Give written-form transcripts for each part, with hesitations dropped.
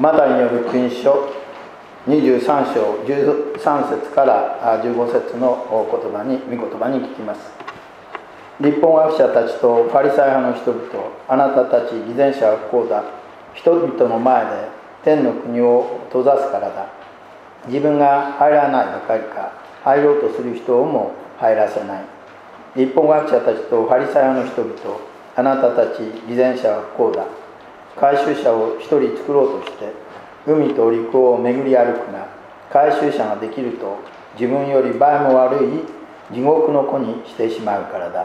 マタイによる福音書23章13節から15節の御言葉に聞きます。律法学者たちとパリサイ派の人々、あなたたち偽善者は不幸だ。人々の前で天の国を閉ざすからだ。自分が入らないばかりか、入ろうとする人をも入らせない。律法学者たちとパリサイ派の人々、あなたたち偽善者は不幸だ。回収者を一人作ろうとして海と陸を巡り歩くが、回収者ができると自分より倍も悪い地獄の子にしてしまうからだ。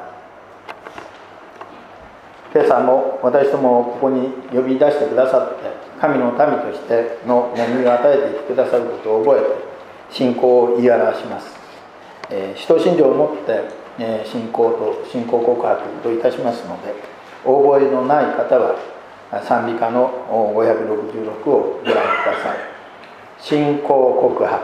今朝も私どもをここに呼び出してくださって、神の民としての恵みを与えていてくださることを覚えて信仰を言い表します。使徒信条をもって信仰告白といたしますので、覚えのない方は賛美歌の566をご覧ください。信仰告白。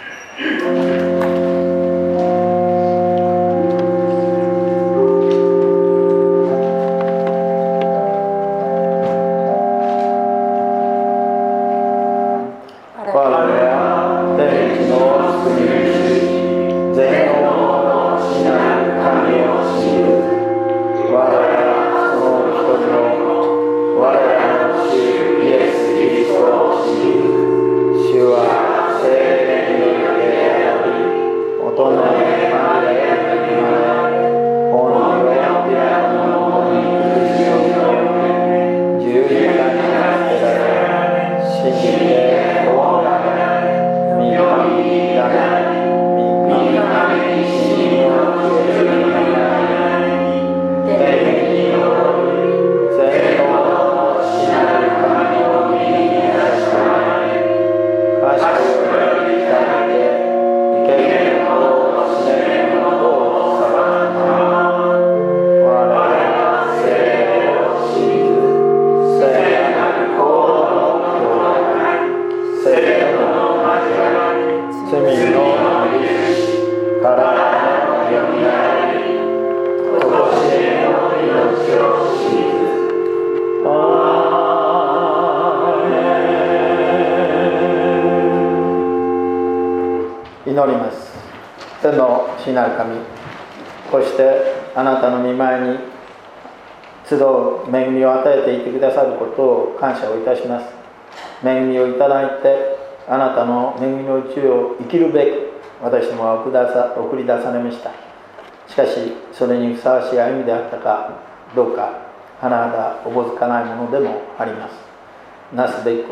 祈ります。天の父なる神、こうしてあなたの御前に集う恵みを与えていてくださることを感謝をいたします。恵みをいただいて、あなたの恵みのうちを生きるべく私どもは送り出されました。しかしそれにふさわしい歩みであったかどうか、甚だおぼつかないものでもあります。なすべきこと、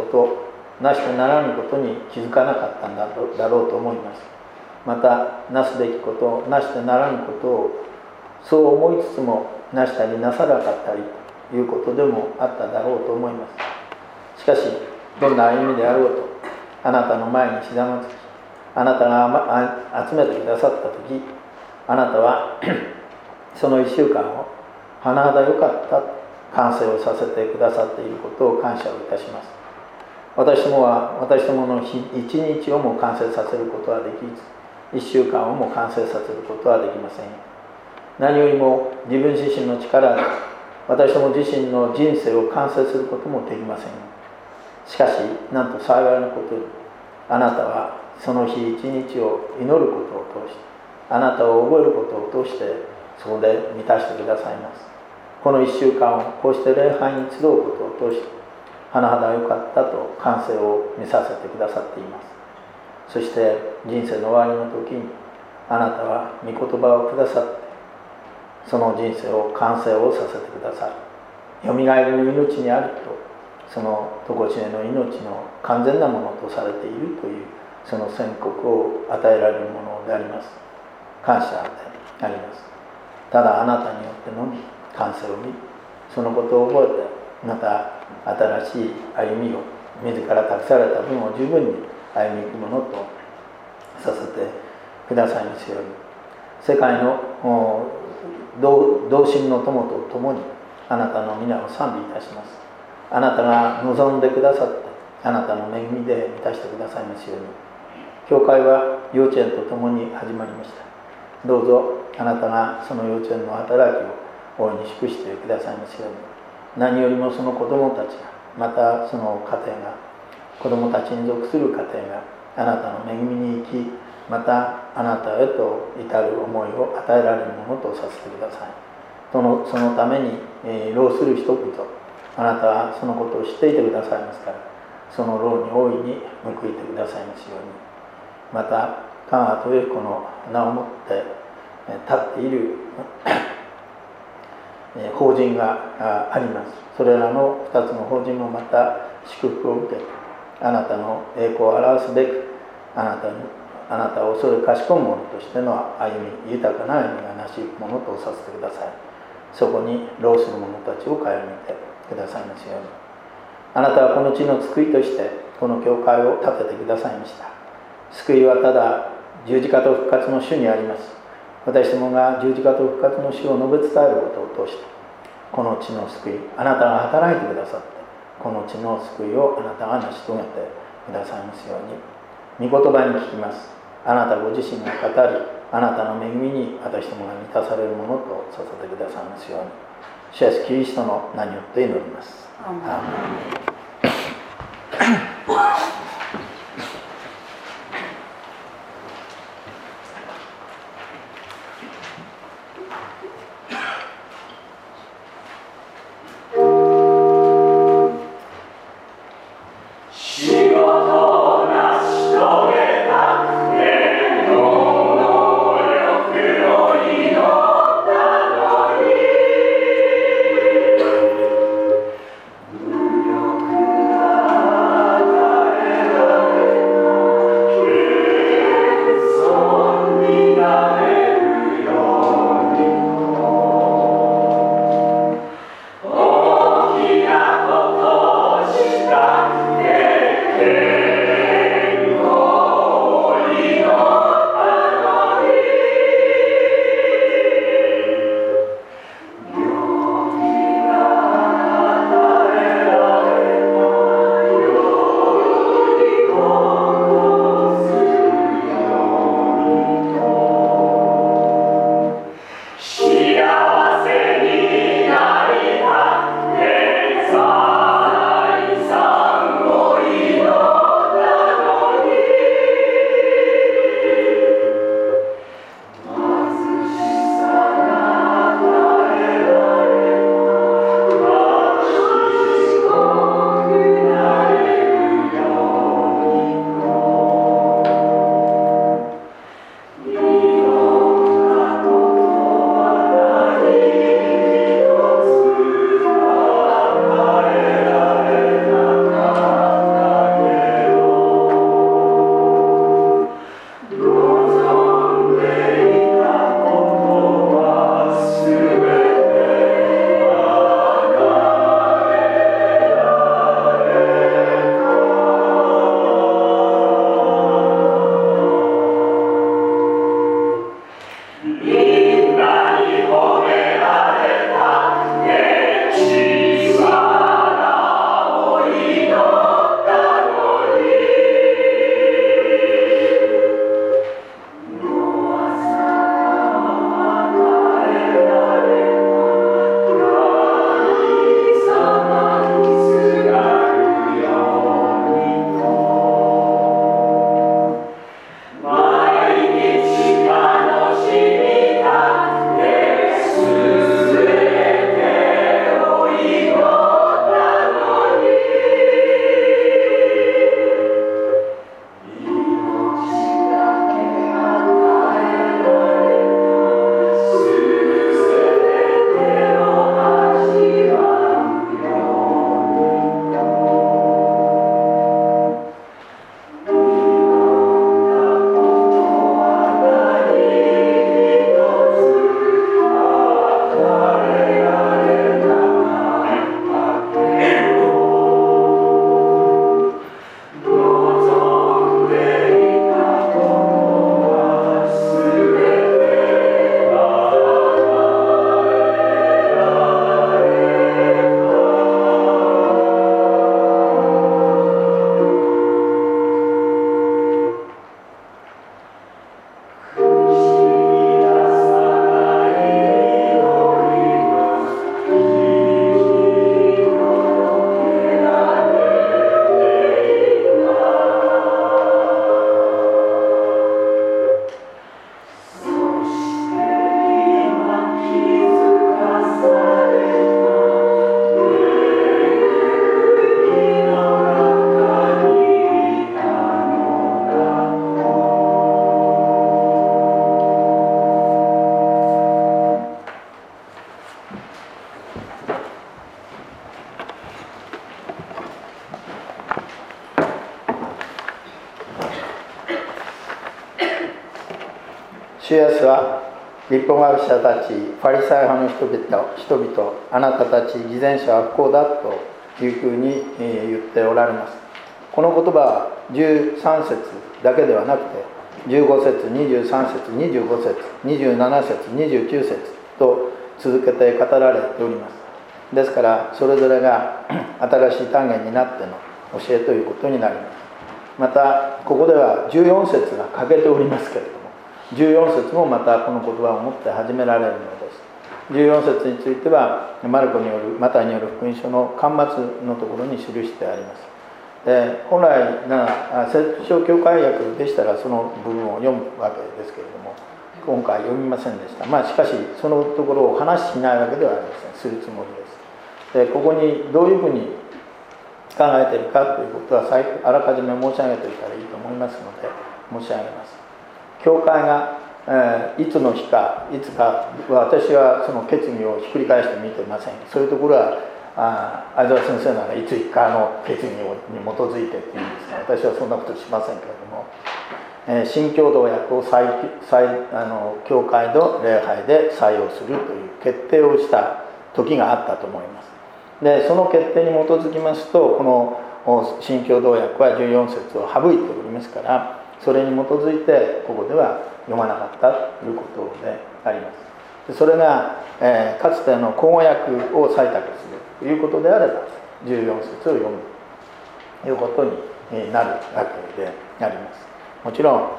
なしてならぬことに気づかなかったんだろうと思います。またなすべきこと、なしてならぬことをそう思いつつもなしたりなさなかったりということでもあっただろうと思います。しかしどんな歩みであろうと、あなたの前にひざまずき、あなたが集めてくださった時、あなたはその1週間を甚だ良かった完成をさせてくださっていることを感謝をいたします。私どもの一日をも完成させることはできず、1週間をも完成させることはできません。何よりも自分自身の力で私ども自身の人生を完成することもできません。しかしなんと幸いなことに、あなたはその日一日を祈ることを通して、あなたを覚えることを通してそこで満たしてくださいます。この1週間をこうして礼拝に集うことを通して、甚だ良かったと完成を見させてくださっています。そして人生の終わりの時に、あなたは御言葉をくださって、その人生を完成をさせてくださる。よみがえりの命にあると、その常しえの命の完全なものとされているという、その宣告を与えられるものであります。感謝であります。ただあなたによってのみ完成を見、そのことを覚えて、また新しい歩みを自ら託された分を十分に歩みゆくものとさせてくださいますように、世界の同心の友と共にあなたの皆を賛美いたします。あなたが望んでくださって、あなたの恵みで満たしてくださいますように。教会は幼稚園と共に始まりました。どうぞあなたがその幼稚園の働きを大いに祝してくださいますように。何よりもその子どもたちが、またその家庭が子供たちに属する家庭があなたの恵みに生き、またあなたへと至る思いを与えられるものとさせてください。そのために、労する人々、あなたはそのことを知っていてくださいますから、その労に大いに報いてくださいますように。また香川豊彦の名をもって立っている法人があります。それらの2つの法人もまた祝福を受け、あなたの栄光を表すべく、あなたを恐れかしこむ者としての歩み、豊かな歩みがなしゆくものとさせてください。そこに労する者たちを顧みてくださいますように。あなたはこの地の救いとしてこの教会を立ててくださいました。救いはただ十字架と復活の主にあります。私どもが十字架と復活の主を述べ伝えることを通して、この地の救い、あなたが働いてくださって、この地の救いをあなたが成し遂げてくださいますように。御言葉に聞きます。あなたご自身が語り、あなたの恵みに私どもが満たされるものとさせてくださいますように。主イエスキリストの名によって祈ります。アーメン。 無力主イエスは立法学者たち、ファリサイ派の人々、あなたたち偽善者は不幸だというふうに言っておられます。この言葉は13節だけではなくて、15節、23節、25節、27節、29節と続けて語られております。ですからそれぞれが新しい単元になっての教えということになります。またここでは14節が欠けておりますけれども、14節もまたこの言葉を持って始められるのです。14節についてはマタイによる福音書の巻末のところに記してあります。本来なら小教会訳でしたらその部分を読むわけですけれども、今回読みませんでした。しかしそのところを話しないわけではありません。するつもりです。でここにどういうふうに考えているかということはあらかじめ申し上げておいたらいいと思いますので申し上げます。教会が、いつの日かいつか私はその決議をひっくり返して見ていません。そういうところは相沢先生ならいついかの決議に基づいてっていうんですが、私はそんなことしませんけれども、新共同訳を教会の礼拝で採用するという決定をした時があったと思います。でその決定に基づきますと、この新共同訳は14節を省いておりますから、それに基づいてここでは読まなかったということであります。それが、かつての口語訳を採択するということであれば14節を読むということになるわけであります。もちろん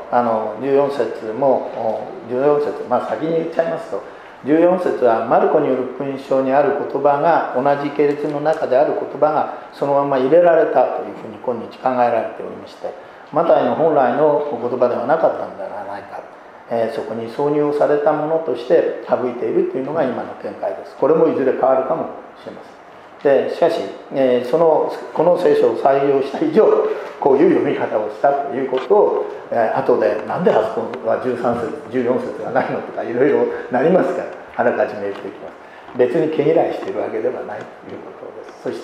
14節も14節、先に言っちゃいますと、14節はマルコによる福音書にある言葉が、同じ系列の中である言葉がそのまま入れられたというふうに今日考えられておりまして、マタイの本来の言葉ではなかったのではないか、そこに挿入されたものとして省いているというのが今の見解です。これもいずれ変わるかもしれません。でしかし、この聖書を採用した以上、こういう読み方をしたということを、後でなんであそこは13節14節がないのとかいろいろなりますから、あらかじめ言っていきます。別に毛嫌いしているわけではないということです。そして、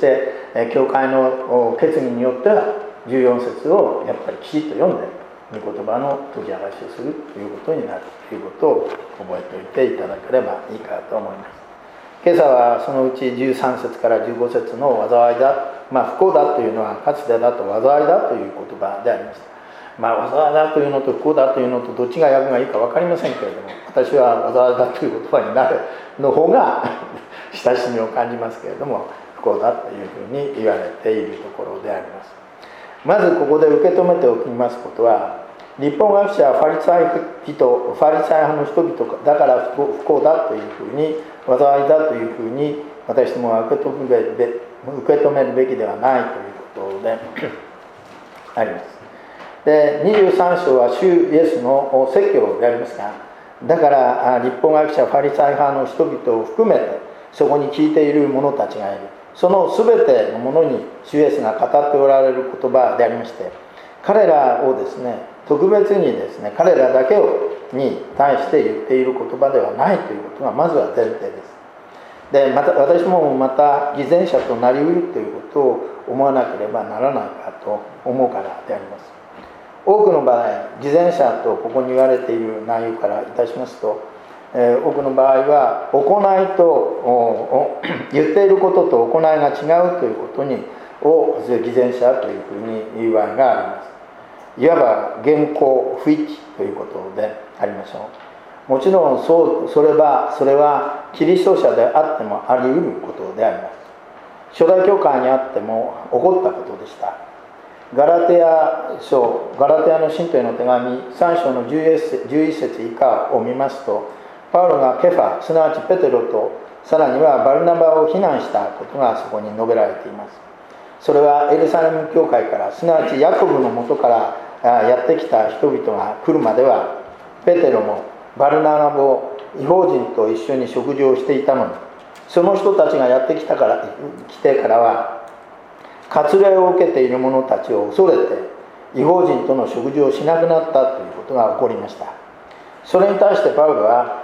教会の決議によっては14節をやっぱりきちっと読んで御言葉の解き明かしをするということになるということを覚えておいていただければいいかと思います。今朝はそのうち13節から15節の災いだ、不幸だというのはかつてだと災いだという言葉でありました。災いだというのと不幸だというのとどっちが訳がいいか分かりませんけれども、私は災いだという言葉になるの方が親しみを感じますけれども、不幸だというふうに言われているところであります。まずここで受け止めておきますことは、立法学者はファリサイ派の人々だから不幸だというふうに、災いだというふうに私どもは受け止めるべきではないということであります。で23章は主イエスの説教でありますが、だから立法学者ファリサイ派の人々を含めてそこに聞いている者たちがいる。その全てのものに主イエスが語っておられる言葉でありまして、彼らをですね、特別にですね、彼らだけに対して言っている言葉ではないということがまずは前提です。で私もまた偽善者となりうるということを思わなければならないかと思うからであります。多くの場合、偽善者とここに言われている内容からいたしますと、多くの場合は行いと言っていることと行いが違うということを偽善者というふうに言う場合があります。いわば現行不一致ということでありましょう。もちろんそれはキリスト者であってもあり得ることであります。初代教会にあっても起こったことでした。ガラテヤの信徒への手紙3章の11節以下を見ますと、パウロがケファ、すなわちペテロとさらにはバルナバを非難したことがそこに述べられています。それはエルサレム教会から、すなわちヤコブのもとからやってきた人々が来るまでは、ペテロもバルナバも異邦人と一緒に食事をしていたのに、その人たちがやってきてからは割礼を受けている者たちを恐れて異邦人との食事をしなくなったということが起こりました。それに対してパウロは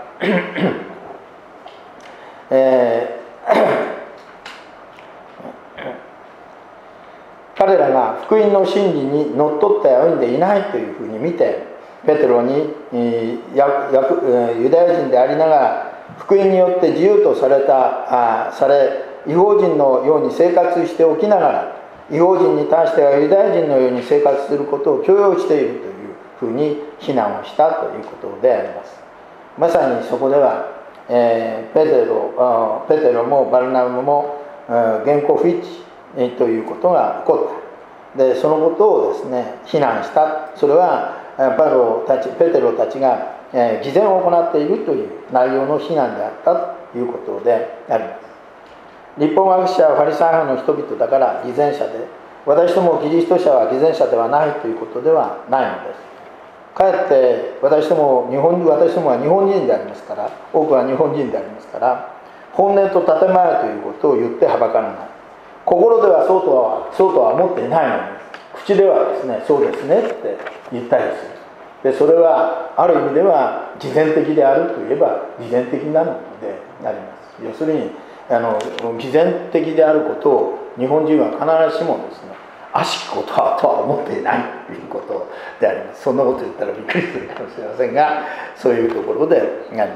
彼らが福音の真理にのっとって歩んでいないというふうに見て、 ペテロにユダヤ人でありながら福音によって自由とされ異邦人のように生活しておきながら異邦人に対してはユダヤ人のように生活することを許容しているというふうに非難をしたということであります。まさにそこでは、ペテロもバルナバも原稿不一致ということが起こった。でそのことをですね非難した。それはペテロたちが偽善を行っているという内容の非難であったということであります。律法学者はファリサイ派の人々だから偽善者で、私どもキリスト者は偽善者ではないということではないのです。かえって私どもは日本人でありますから、多くは日本人でありますから、本音と建前ということを言ってはばからない。心ではそうとは思っていないのに、口ではですね、そうですねって言ったりする。でそれはある意味では偽善的であるといえば偽善的なのであります。要するに偽善的であることを日本人は必ずしもですね悪しきことはとは思っていないということであります。そんなこと言ったらびっくりするかもしれませんが、そういうところであります。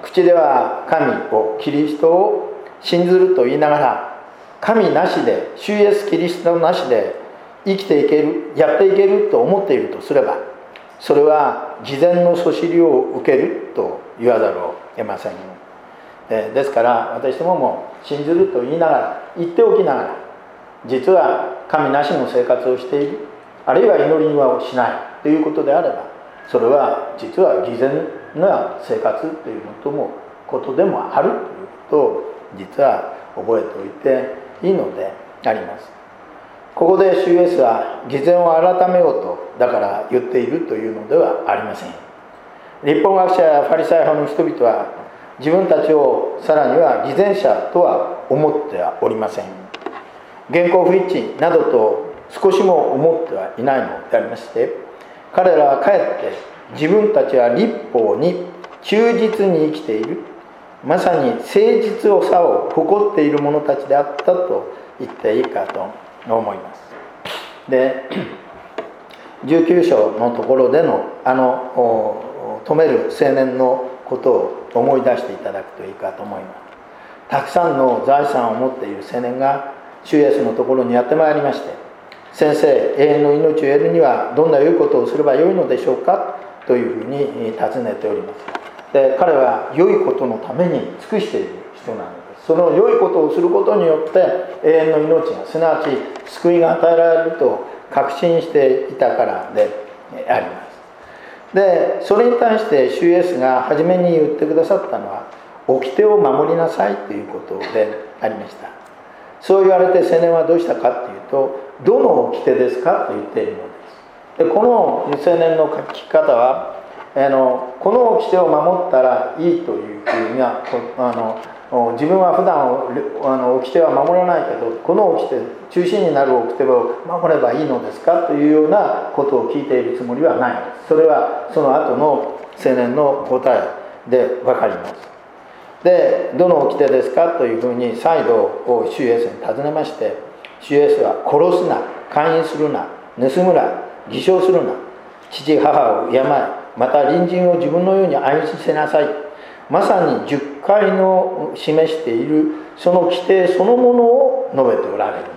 口では神をキリストを信ずると言いながら、神なしで主イエスキリストなしで生きていける、やっていけると思っているとすれば、それは偽善のそしりを受けると言わざるを得ません。ですから私どもも信ずると言いながら、言っておきながら、実は神なしの生活をしている、あるいは祈りをしないということであれば、それは実は偽善な生活ということでもあるということを実は覚えておいていいのであります。ここで主イエスは偽善を改めようとだから言っているというのではありません。律法学者やファリサイ派の人々は自分たちをさらには偽善者とは思ってはおりません。原稿不一致などと少しも思ってはいないのでありまして、彼らはかえって自分たちは律法に忠実に生きている、まさに誠実さを誇っている者たちであったと言っていいかと思います。で19章のところでの止める青年のことを思い出していただくといいかと思います。たくさんの財産を持っている青年が主イエスのところにやってまいりまして、先生、永遠の命を得るにはどんな良いことをすればよいのでしょうかというふうに尋ねております。で彼は良いことのために尽くしている人なのです。その良いことをすることによって永遠の命が、すなわち救いが与えられると確信していたからであります。でそれに対して主イエスが初めに言ってくださったのは、掟を守りなさいということでありました。そう言われて青年はどうしたかというと、どの掟ですかと言っているのです。でこの青年の書き方は、この掟を守ったらいいというふうには自分は普段掟は守らないけど、この掟、中心になる掟を守ればいいのですかというようなことを聞いているつもりはないのです。それはその後の青年の答えで分かります。でどの掟ですかというふうに再度主イエスに尋ねまして、主イエスは殺すな、姦淫するな、盗むな、偽証するな、父母を敬え、また隣人を自分のように愛せなさい、まさに10回の示しているその規定そのものを述べておられるのです。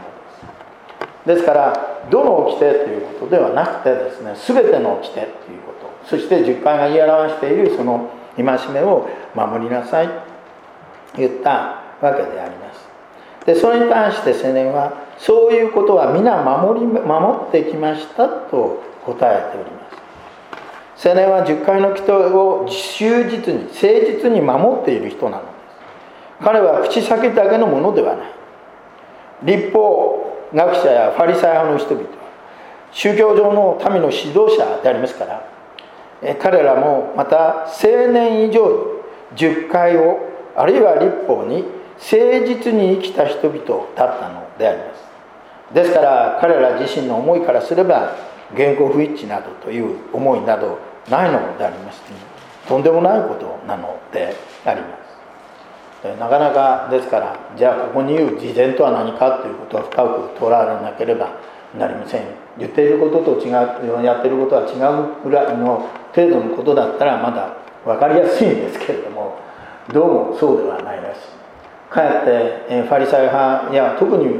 ですからどの規定ということではなくてですね、全ての規定ということ、そして10回が言い表しているその戒めを守りなさいと言ったわけであります。でそれに対して青年は、そういうことは皆守ってきましたと答えております。青年は10回の規定を忠実に誠実に守っている人なのです。彼は口先だけのものではない。律法学者やファリサイ派の人々は宗教上の民の指導者でありますから、彼らもまた青年以上に10回を、あるいは律法に誠実に生きた人々だったのであります。ですから彼ら自身の思いからすれば、原稿不一致などという思いなどないのでありまして、とんでもないことなのであります。なかなかですから、じゃあここに言う偽善とは何かということは深く問われなければなりません。言っていることと違う、やっていることは違うぐらいの程度のことだったらまだ分かりやすいんですけれども、どうもそうではないらしい。かえってファリサイ派や特に、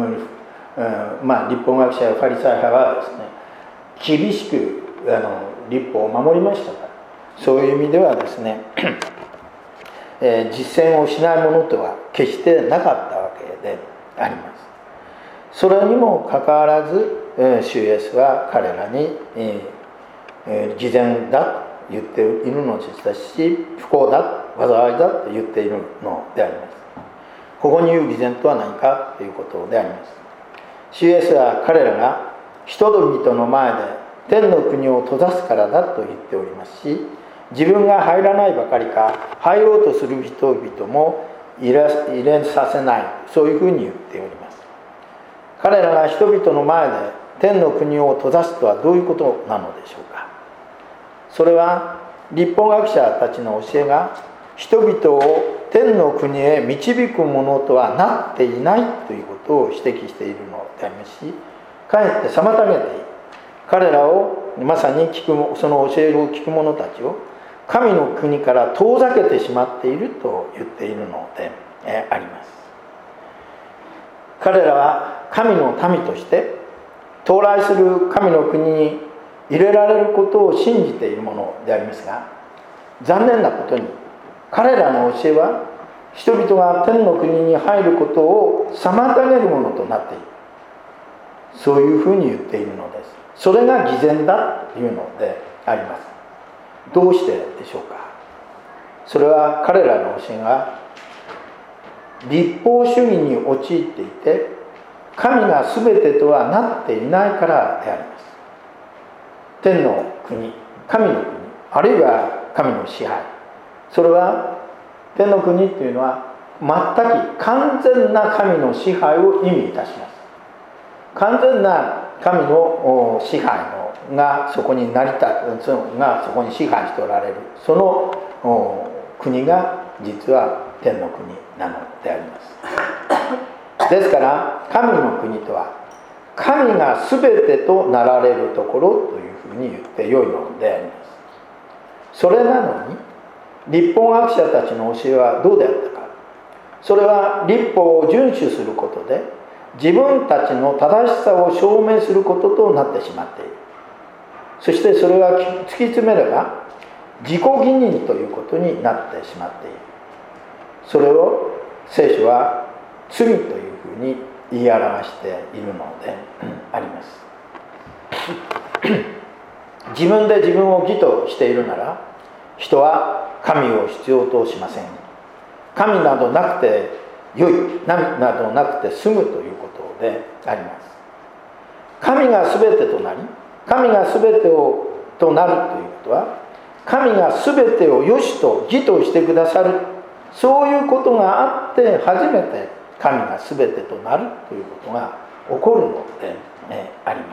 律法学者やファリサイ派はですね、厳しく律法を守りましたから、そういう意味ではですね実践をしないものとは決してなかったわけであります。それにもかかわらず主イエスは彼らに偽善だと言っているのですし、不幸だ、災いだと言っているのであります。ここに言う偽善とは何かということであります。主イエスは彼らが人々の前で天の国を閉ざすからだと言っておりますし、自分が入らないばかりか入ろうとする人々も入れさせない、そういうふうに言っております。彼らが人々の前で天の国を閉ざすとはどういうことなのでしょうか。それは律法学者たちの教えが人々を天の国へ導くものとはなっていないということを指摘しているのでありますし、かえって妨げている。彼らをまさにその教えを聞く者たちを神の国から遠ざけてしまっていると言っているのであります。彼らは神の民として到来する神の国に入れられることを信じているものでありますが、残念なことに彼らの教えは人々が天の国に入ることを妨げるものとなっている、そういうふうに言っているのです。それが偽善だというのであります。どうしてでしょうか。それは彼らの教えが律法主義に陥っていて、神が全てとはなっていないからであります。天の国、神の国、あるいは神の支配、それは天の国というのは全く完全な神の支配を意味いたします。完全な神の支配がそこに成り立つ、がそこに支配しておられる、その国が実は天の国なのであります。ですから神の国とは神が全てとなられるところというふうに言ってよいのであります。それなのに律法学者たちの教えはどうであったか。それは律法を遵守することで自分たちの正しさを証明することとなってしまっている。そしてそれは突き詰めれば自己義認ということになってしまっている。それを聖書は罪というふうに言い表しているのであります。自分で自分を義としているなら人は神を必要としません。神などなくて良い、神などなくて済むということであります。神が全てとなり、神が全てとなるということは、神が全てを良しと義としてくださる、そういうことがあって初めて神が全てとなるということが起こるのであります。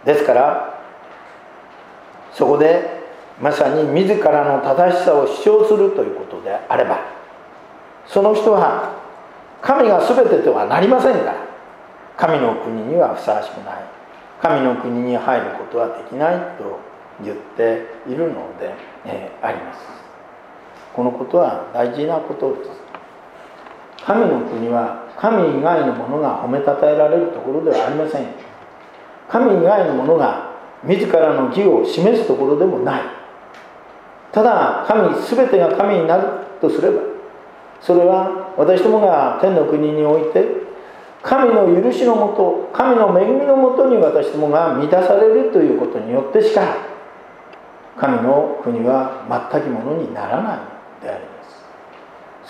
ですからそこでまさに自らの正しさを主張するということであれば、その人は神が全てとはなりませんから、神の国にはふさわしくない、神の国に入ることはできないと言っているのであります。このことは大事なことです。神の国は神以外のものが褒めたたえられるところではありません。神以外のものが自らの義を示すところでもない。ただ全てが神になるとすれば、それは私どもが天の国において神の許しのもと、神の恵みのもとに私どもが満たされるということによってしか神の国は全くものにならないのであります。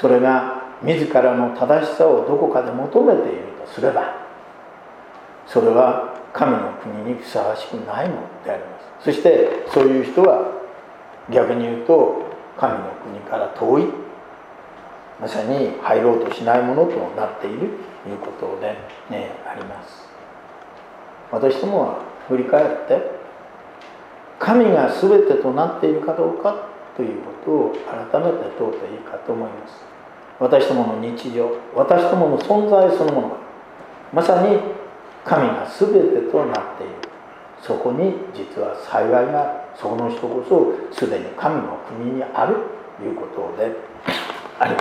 それが自らの正しさをどこかで求めているとすれば、それは神の国にふさわしくないのであります。そしてそういう人は逆に言うと神の国から遠い、まさに入ろうとしないものとなっているということで、あります。私どもは振り返って神が全てとなっているかどうかということを改めて問うていいかと思います。私どもの日常、私どもの存在そのものがまさに神が全てとなっている。そこに実は幸いが、その人こそすでに神の国にあるということであります。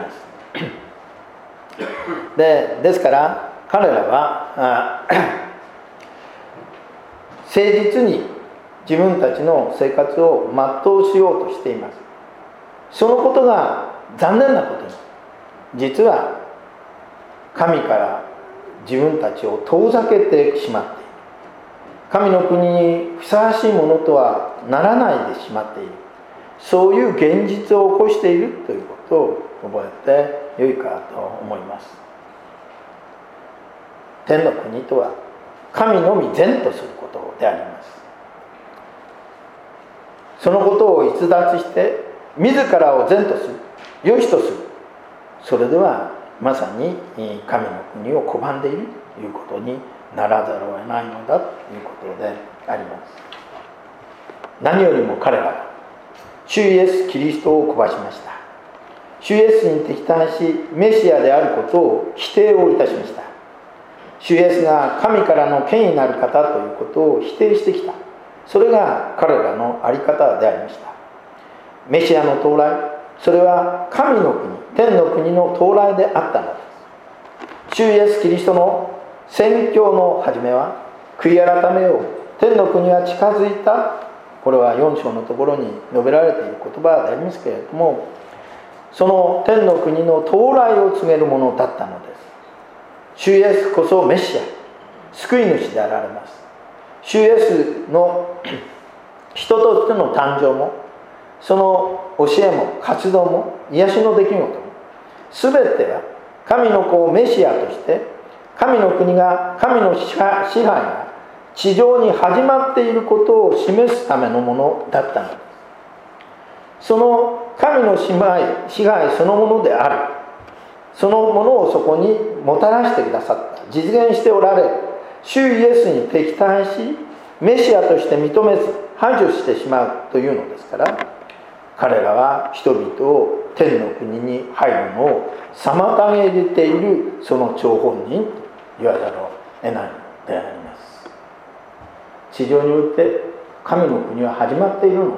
ですから彼らは誠実に自分たちの生活を全うしようとしています。そのことが残念なことに、実は神から自分たちを遠ざけてしまっている。神の国にふさわしいものとはならないでしまっている。そういう現実を起こしているということを覚えてよいかと思います。天の国とは神のみ善とすることであります。そのことを逸脱して自らを善とする、良しとする、それではまさに神の国を拒んでいるということにならざるを得ないのだということであります。何よりも彼らは主イエス・キリストを拒しました。主イエスに敵対しメシアであることを否定をいたしました。主イエスが神からの権威なる方ということを否定してきた。それが彼らの在り方でありました。メシアの到来、それは神の国、天の国の到来であったのです。主イエス・キリストの宣教の始めは、悔い改めよう、天の国は近づいた。これは4章のところに述べられている言葉でありますけれども、その天の国の到来を告げるものだったのです。主イエスこそメシア、救い主であられます。主イエスの人としての誕生も、その教えも活動も癒しの出来事も、全ては神の子メシアとして神の国が、神の支配が地上に始まっていることを示すためのものだったのです。その神の支配そのものである、そのものをそこにもたらしてくださった、実現しておられる主イエスに敵対しメシアとして認めず排除してしまうというのですから、彼らは人々を天の国に入るのを妨げているその張本人と言わざるを得ないのであります。地上において神の国は始まっているのです。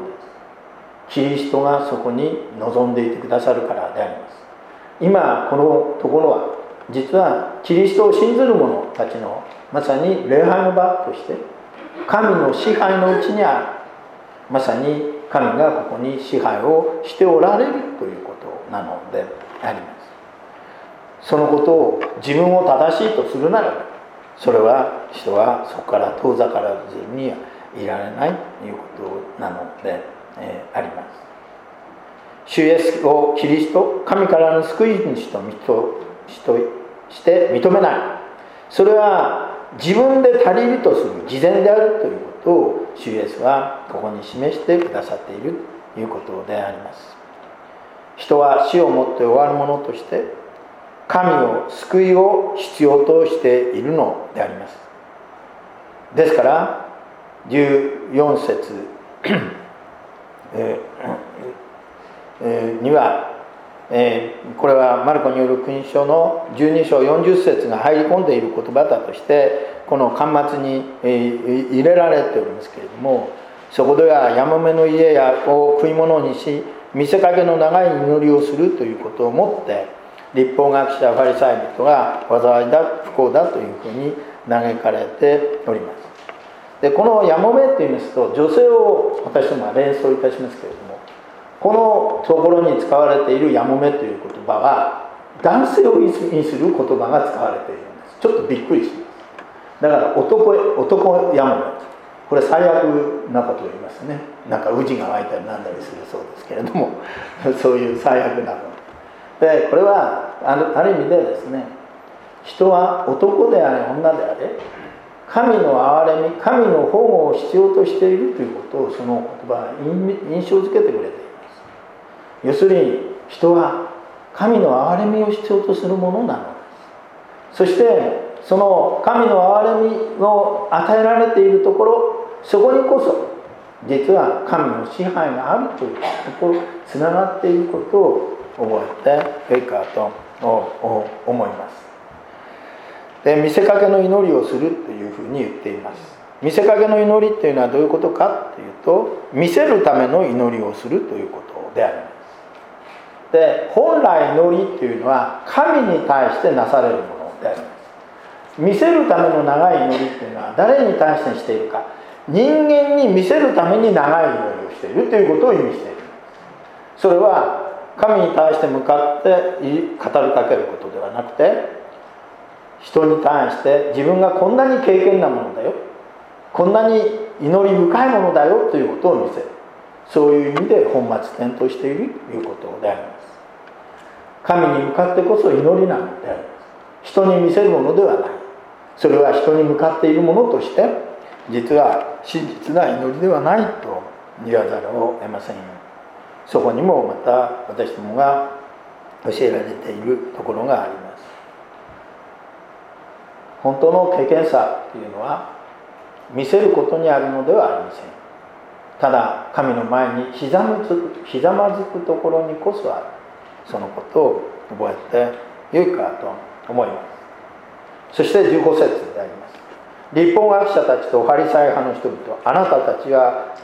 キリストがそこに臨んでいてくださるからであります。今このところは実はキリストを信ずる者たちのまさに礼拝の場として神の支配のうちにある、まさに神がここに支配をしておられるということなのであります。そのことを自分を正しいとするならば、それは人はそこから遠ざからずにいられないということなのであります。主イエスをキリスト、神からの救い主として認めない、それは自分で足りるとする偽善であるということを主イエスはここに示してくださっているということであります。人は死をもって終わるものとして神を救いを必要としているのであります。ですから14節には、これはマルコによる福音書の12章40節が入り込んでいる言葉だとしてこの巻末に入れられておりますけれども、そこではやもめの家を食い物にし見せかけの長い祈りをするということをもって律法学者ファリサイ人が災いだ不幸だというふうに嘆かれております。でこのやもめといいますと女性を私どもは連想いたしますけれども、このところに使われているやもめという言葉は男性を意味する言葉が使われているんです。ちょっとびっくりします。だから男やもめ、これ最悪なことを言いますね。なんか氏が湧いたりなんだりするそうですけれどもそういう最悪なもので、これはある意味でですね、人は男であれ女であれ神の憐れみ、神の保護を必要としているということをその言葉は印象づけてくれています。要するに人は神の憐れみを必要とするものなのです。そしてその神の憐れみを与えられているところ、そこにこそ実は神の支配があるということとつながっていることを覚えてよいかと思います。 で見せかけの祈りをするというふうに言っています。見せかけの祈りっていうのはどういうことかというと、見せるための祈りをするということであります。で本来祈りっていうのは神に対してなされるものであります。見せるための長い祈りっていうのは誰に対してしているか、人間に見せるために長い祈りをしているということを意味している。それは神に対して向かって語りかけることではなくて、人に対して自分がこんなに敬虔なものだよ、こんなに祈り深いものだよということを見せる、そういう意味で本末転倒しているということであります。神に向かってこそ祈りなのであります。人に見せるものではない。それは人に向かっているものとして、実は真実な祈りではないと言わざるを得ませんよ。そこにもまた私どもが教えられているところがあります。本当の敬虔さというのは見せることにあるのではありません。ただ神の前にひざまずくところにこそある。そのことを覚えてよいかと思います。そして15節であります。律法学者たちとファリサイ派の人々、あなたたち偽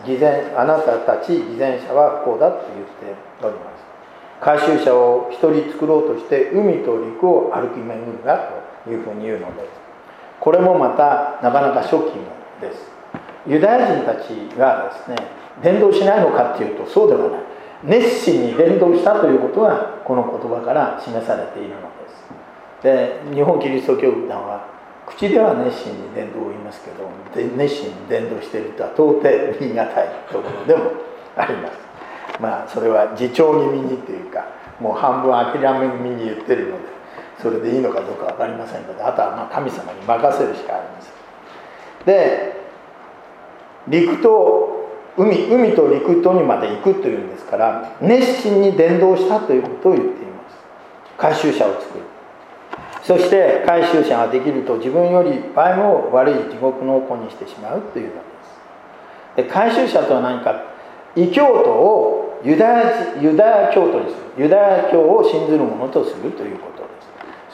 善者は不幸だと言っております。回収者を一人作ろうとして海と陸を歩き巡るがというふうに言うのです。これもまたなかなかショッキングです。ユダヤ人たちがですね、伝道しないのかというとそうではない。熱心に伝道したということがこの言葉から示されているのです。で、日本キリスト教団は口では熱心に伝道を言いますけど、熱心に伝道しているとは到底言い難いところでもあります。それは自重気味にというか、もう半分諦め気味に言ってるので、それでいいのかどうか分かりませんので、あとは神様に任せるしかありません。で、陸と海と陸とにまで行くというんですから、熱心に伝道したということを言っています。回収者を作る。そして回収者ができると自分より倍も悪い地獄の子にしてしまうというのです。で、回収者とは何か、異教徒をユダヤ教徒にする、ユダヤ教を信ずる者とするということです。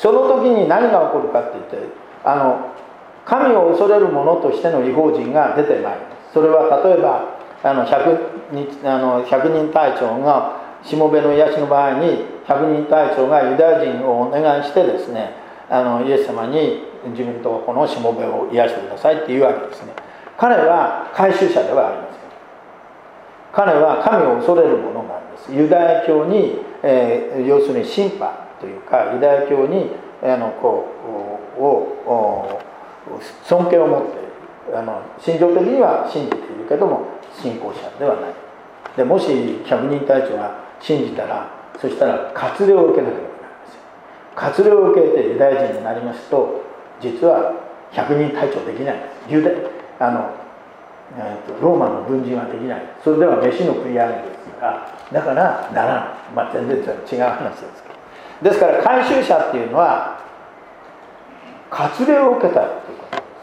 その時に何が起こるかといって、神を恐れる者としての異邦人が出てまいります。それは例えば百人隊長がしもべの癒しの場合に、百人隊長がユダヤ人をお願いしてですね、イエス様に自分とこのしもべを癒してくださいっていうわけですね。彼は回収者ではありません。彼は神を恐れる者なんです。ユダヤ教に、要するにシンパというか、ユダヤ教に尊敬を持っている。心情的には信じているけども信仰者ではない。で、もし百人隊長が信じたら、そしたら割礼を受けなければなりません。割礼を受けてユダヤ人になりますと、実は百人隊長できないんです。ローマの軍人はできない。それでは飯の食い上げですから、だからならない。全然違う話ですけど。ですから回収者っていうのは割礼を受けたということです。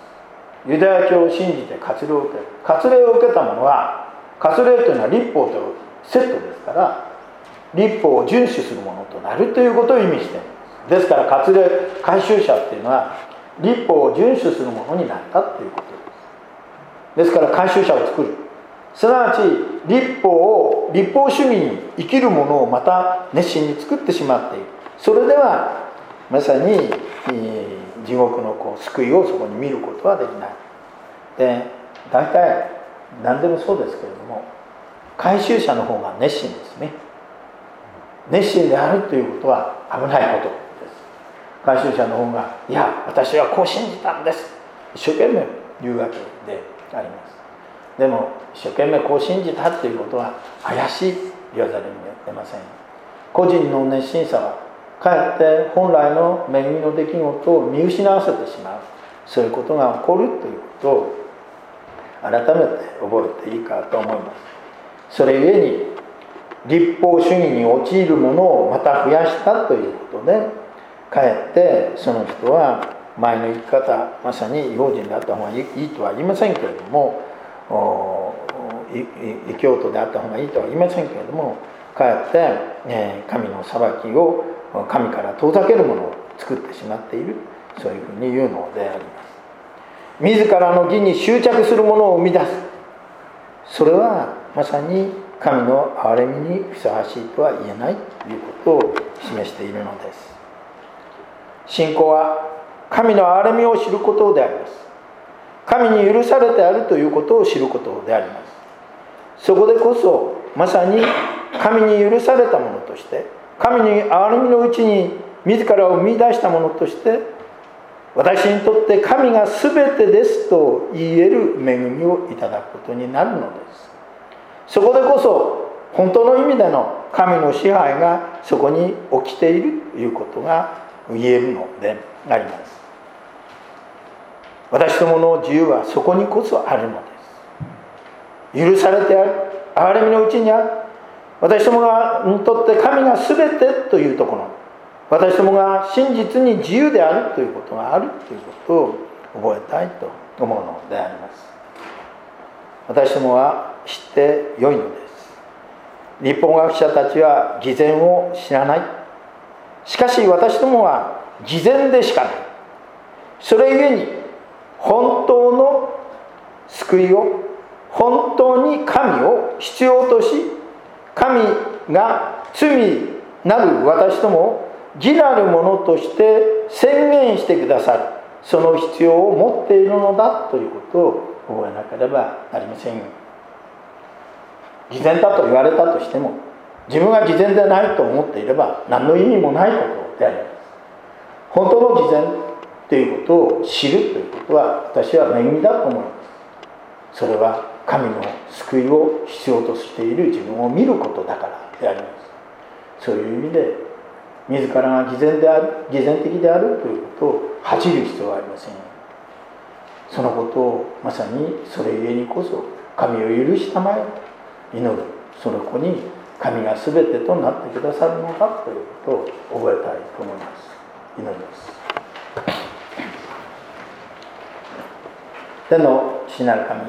ユダヤ教を信じて割礼を受ける。割礼を受けた者は、割礼というのは律法とセットですから、律法を遵守するものとなるということを意味しています。ですから回収者っていうのは律法を遵守するものになったということです。ですから回収者を作る。すなわち律法主義に生きるものをまた熱心に作ってしまっている。それではまさに地獄の救いをそこに見ることはできない。で、大体何でもそうですけれども、回収者の方が熱心ですね。熱心であるということは危ないことです。回収者の方が、いや私はこう信じたんです、一生懸命言うわけであります。でも一生懸命こう信じたということは怪しいと言わざるに出ません。個人の熱心さはかえって本来の恵みの出来事を見失わせてしまう、そういうことが起こるということを改めて覚えていいかと思います。それゆえに律法主義に陥るものをまた増やしたということで、かえってその人は前の生き方、まさに異邦人であった方がいいとは言いませんけれども、異教徒であった方がいいとは言いませんけれども、かえって神の裁きを神から遠ざけるものを作ってしまっている、 そういうふうに言うのであります。自らの義に執着するものを生み出す、それはまさに神の憐れみにふさわしいとは言えないということを示しているのです。信仰は神の憐れみを知ることであります。神に許されてあるということを知ることであります。そこでこそまさに神に許されたものとして、神に憐れみのうちに自らを見出したものとして、私にとって神が全てですと言える恵みをいただくことになるのです。そこでこそ本当の意味での神の支配がそこに起きているということが言えるのであります。私どもの自由はそこにこそあるのです。許されてある、憐れみのうちにある、私どもにとって神が全てというところ、私どもが真実に自由であるということがあるということを覚えたいと思うのであります。私どもは知ってよいのです。律法学者たちは偽善を知らない。しかし私どもは偽善でしかない。それゆえに本当の救いを、本当に神を必要とし、神が罪なる私どもを義なるものとして宣言してくださる、その必要を持っているのだということを覚えなければなりません。偽善だと言われたとしても、自分が偽善でないと思っていれば何の意味もないことであります。本当の偽善ということを知るということは、私は恵みだと思います。それは神の救いを必要としている自分を見ることだからであります。そういう意味で自らが偽善的であるということを恥じる必要はありません。そのことをまさにそれゆえにこそ神を許したまえ祈る、その子に神が全てとなってくださるのだということを覚えたいと思います。祈ります。天の父なる神、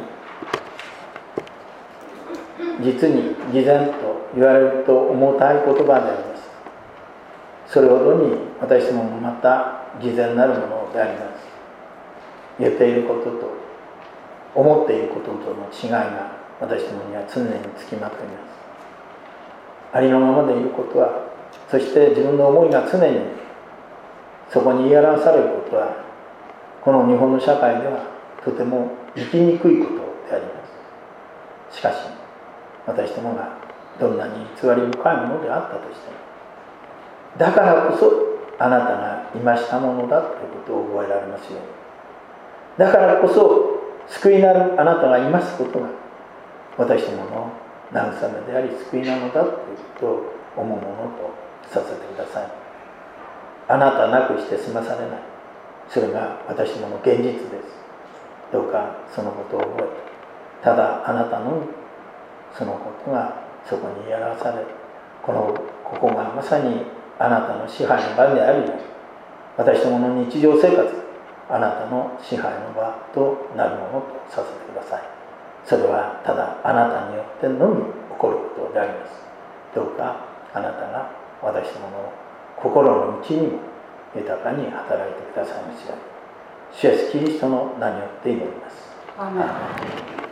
実に偽善と言われると重たい言葉であります。それほどに私どももまた偽善なるものであります。言っていることと思っていることとの違いが私どもには常につきまといます。ありのままでいることは、そして自分の思いが常にそこに言い表されることは、この日本の社会ではとても生きにくいことであります。しかし私どもがどんなに偽り深いものであったとしても、だからこそあなたがいましたものだということを覚えられますように、だからこそ救いなるあなたがいますことが私どもの慰めであり救いなのだということを思うものとさせてください。あなたなくして済まされない、それが私どもの現実です。どうかそのことを覚えて、ただあなたのそのことがそこにやらされ、ここがまさにあなたの支配の場であるように、私どもの日常生活、あなたの支配の場となるものとさせてください。それはただあなたによってのみ起こることであります。どうかあなたが私どもの心の内にも豊かに働いてくださいますように、主イエスキリストの名によって祈ります。アーメン。